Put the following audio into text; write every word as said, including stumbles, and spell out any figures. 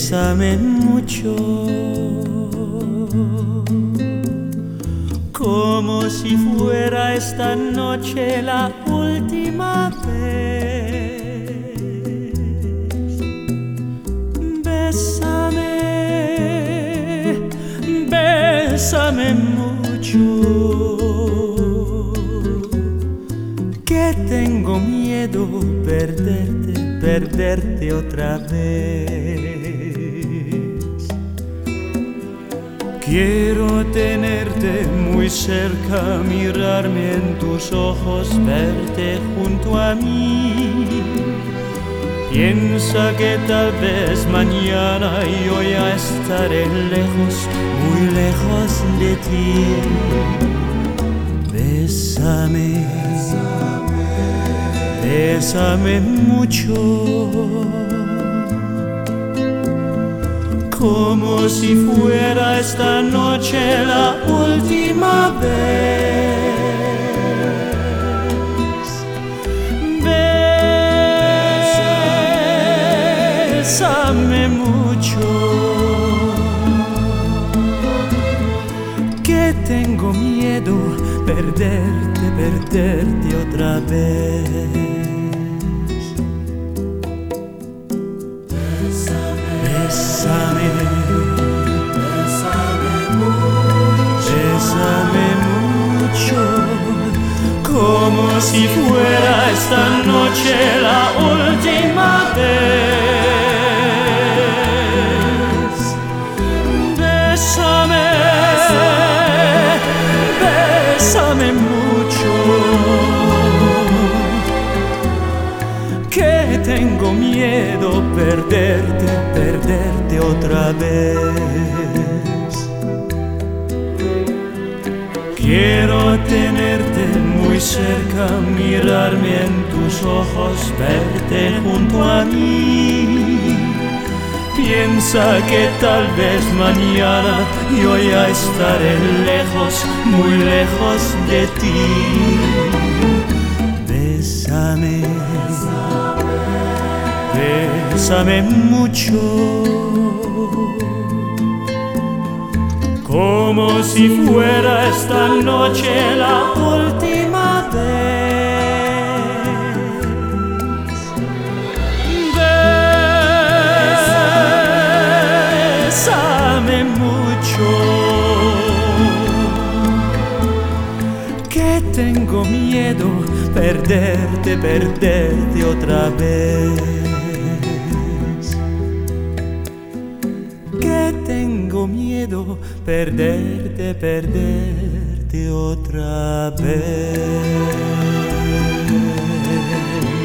Bésame mucho, como si fuera esta noche la última vez. Bésame, bésame mucho, que tengo miedo perderte, perderte otra vez. Quiero tenerte muy cerca, mirarme en tus ojos, verte junto a mí. Piensa que tal vez mañana yo ya estaré lejos, muy lejos de ti. Bésame, bésame mucho, como si fuera esta noche la última vez. Bésame mucho, que tengo miedo perderte, perderte otra vez. Bésame, bésame mucho, bésame mucho, como si fuera esta noche la última vez. Bésame, bésame mucho, que tengo miedo perderte, perderte otra vez. Quiero tenerte muy cerca, mirarme en tus ojos, verte junto a mí. Piensa que tal vez mañana yo ya estaré lejos, muy lejos de ti. Bésame, bésame mucho, como si fuera esta noche la última vez. Bésame mucho, que tengo miedo perderte, perderte otra vez. Que tengo miedo perderte, perderte otra vez.